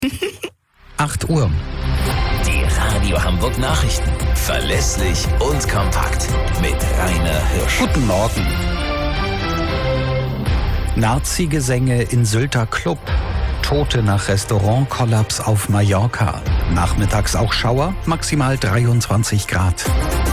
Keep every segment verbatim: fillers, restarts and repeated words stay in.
acht Uhr. Die Radio Hamburg Nachrichten. Verlässlich und kompakt. Mit Rainer Hirsch. Guten Morgen. Nazi-Gesänge in Sylter Club. Tote nach Restaurantkollaps auf Mallorca. Nachmittags auch Schauer, maximal dreiundzwanzig Grad.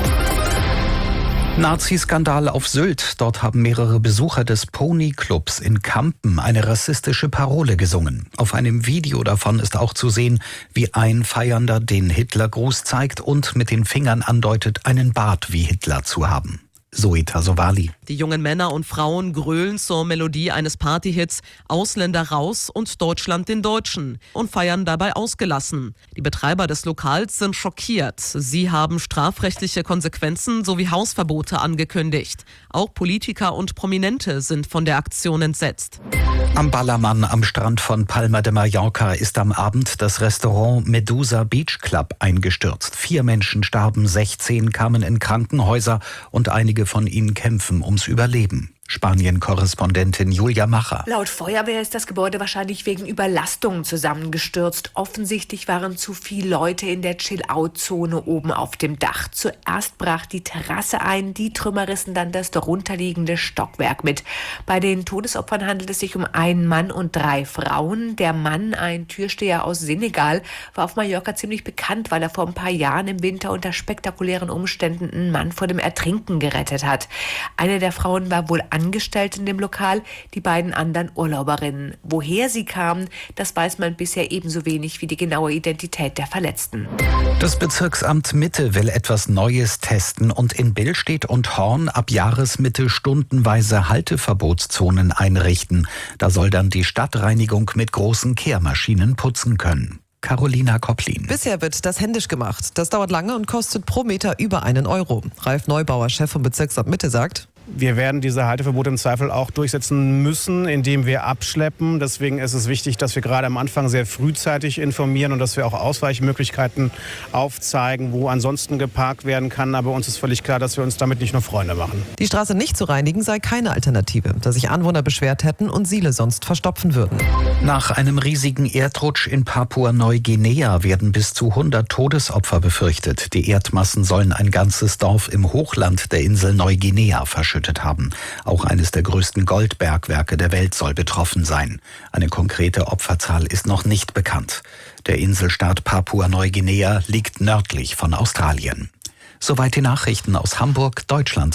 Nazi-Skandal auf Sylt. Dort haben mehrere Besucher des Pony-Clubs in Kampen eine rassistische Parole gesungen. Auf einem Video davon ist auch zu sehen, wie ein Feiernder den Hitlergruß zeigt und mit den Fingern andeutet, einen Bart wie Hitler zu haben. Zoe Tassovali. Die jungen Männer und Frauen grölen zur Melodie eines Partyhits Ausländer raus und Deutschland den Deutschen und feiern dabei ausgelassen. Die Betreiber des Lokals sind schockiert. Sie haben strafrechtliche Konsequenzen sowie Hausverbote angekündigt. Auch Politiker und Prominente sind von der Aktion entsetzt. Am Ballermann am Strand von Palma de Mallorca ist am Abend das Restaurant Medusa Beach Club eingestürzt. Vier Menschen starben, sechzehn kamen in Krankenhäuser und einige von ihnen kämpfen ums Überleben. Spanien-Korrespondentin Julia Macher. Laut Feuerwehr ist das Gebäude wahrscheinlich wegen Überlastung zusammengestürzt. Offensichtlich waren zu viele Leute in der Chill-Out-Zone oben auf dem Dach. Zuerst brach die Terrasse ein, die Trümmer rissen dann das darunterliegende Stockwerk mit. Bei den Todesopfern handelt es sich um einen Mann und drei Frauen. Der Mann, ein Türsteher aus Senegal, war auf Mallorca ziemlich bekannt, weil er vor ein paar Jahren im Winter unter spektakulären Umständen einen Mann vor dem Ertrinken gerettet hat. Eine der Frauen war wohl angestellt in dem Lokal, die beiden anderen Urlauberinnen. Woher sie kamen, das weiß man bisher ebenso wenig wie die genaue Identität der Verletzten. Das Bezirksamt Mitte will etwas Neues testen und in Billstedt und Horn ab Jahresmitte stundenweise Halteverbotszonen einrichten. Da soll dann die Stadtreinigung mit großen Kehrmaschinen putzen können. Carolina Kopplin. Bisher wird das händisch gemacht. Das dauert lange und kostet pro Meter über einen Euro. Ralf Neubauer, Chef vom Bezirksamt Mitte, sagt: Wir werden diese Halteverbote im Zweifel auch durchsetzen müssen, indem wir abschleppen. Deswegen ist es wichtig, dass wir gerade am Anfang sehr frühzeitig informieren und dass wir auch Ausweichmöglichkeiten aufzeigen, wo ansonsten geparkt werden kann. Aber uns ist völlig klar, dass wir uns damit nicht nur Freunde machen. Die Straße nicht zu reinigen sei keine Alternative, da sich Anwohner beschwert hätten und Siele sonst verstopfen würden. Nach einem riesigen Erdrutsch in Papua-Neuguinea werden bis zu hundert Todesopfer befürchtet. Die Erdmassen sollen ein ganzes Dorf im Hochland der Insel Neuguinea verschüttet haben. Auch eines der größten Goldbergwerke der Welt soll betroffen sein. Eine konkrete Opferzahl ist noch nicht bekannt. Der Inselstaat Papua-Neuguinea liegt nördlich von Australien. Soweit die Nachrichten aus Hamburg, Deutschland